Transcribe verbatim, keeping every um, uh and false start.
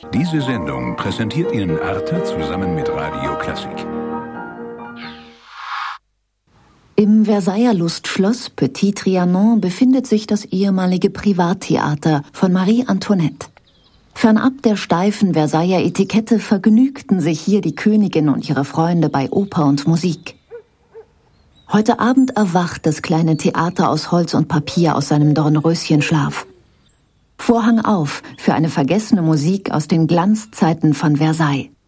Diese Sendung präsentiert Ihnen Arte zusammen mit Radio Klassik. Im Versailler Lustschloss Petit Trianon befindet sich das ehemalige Privattheater von Marie Antoinette. Fernab der steifen Versailler Etikette vergnügten sich hier die Königin und ihre Freunde bei Oper und Musik. Heute Abend erwacht das kleine Theater aus Holz und Papier aus seinem Dornröschenschlaf. Vorhang auf für eine vergessene Musik aus den Glanzzeiten von Versailles.